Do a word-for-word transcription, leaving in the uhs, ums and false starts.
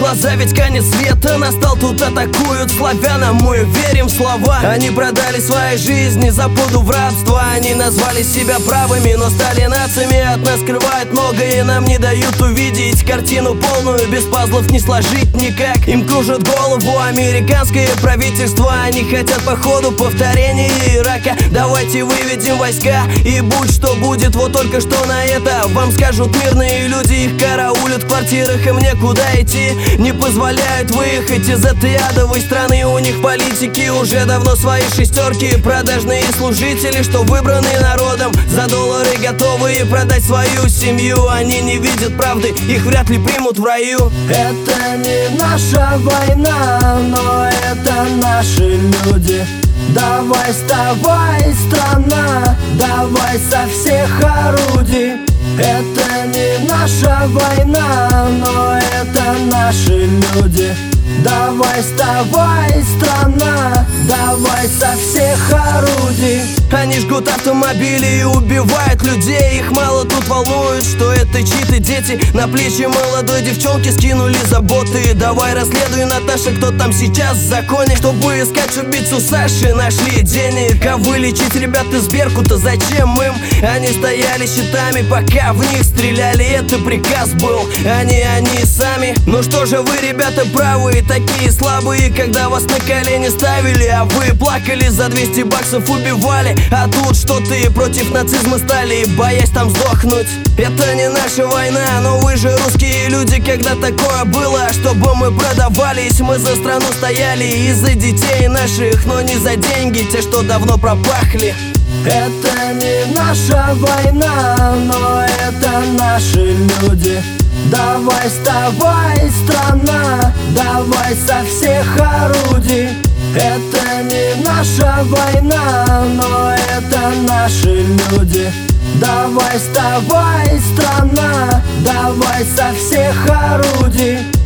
глаза, ведь конец света настал. Тут атакуют славян, а мы верим в слова. Они продали свои жизни за пуду в рабство. Они назвали себя правыми, но стали нациями. От нас скрывают многое, нам не дают увидеть картину полную. Без пазлов не сложить никак. Им кружит голову американское правительство. Они хотят по ходу повторения Ирака. Давайте выведем войска, и будь что будет. Вот только что на это вам скажут мирные люди. Их караулят в квартирах, им некуда идти. Не позволяют выехать из этой адовой страны. У них политики уже давно свои шестерки. Продажные служители, что выбраны народом, за доллары готовые продать свою семью. Они не видят правды, их вряд ли примут в раю. Это не наша война, но это наши люди. Давай, вставай, страна, давай со всех орудий. Это не наша война, но это наши люди. Давай, вставай, страна, давай со всех орудий. Они жгут автомобили и убивают людей. Их мало тут волнует, что это чьи-то дети. На плечи молодой девчонки скинули заботы. Давай расследуй, Наташа, кто там сейчас в законе. Чтобы искать убийцу Саши, нашли денег. А вылечить ребят из Беркута зачем им? Они стояли щитами, пока в них стреляли. Это приказ был, а не они сами. Ну что же вы, ребята, правые, такие слабые, когда вас на колени ставили, а вы плакали, за двести баксов убивали. А тут что ты против нацизма стали, боясь там сдохнуть. Это не наша война, но вы же русские люди. Когда такое было, чтобы мы продавались, мы за страну стояли и за детей наших, но не за деньги, те, что давно пропахли. Это не наша война, но это наши люди. Давай, вставай, страна, давай со всех орудий. Это не наша война, но это наши люди. Давай, вставай, страна, давай со всех орудий.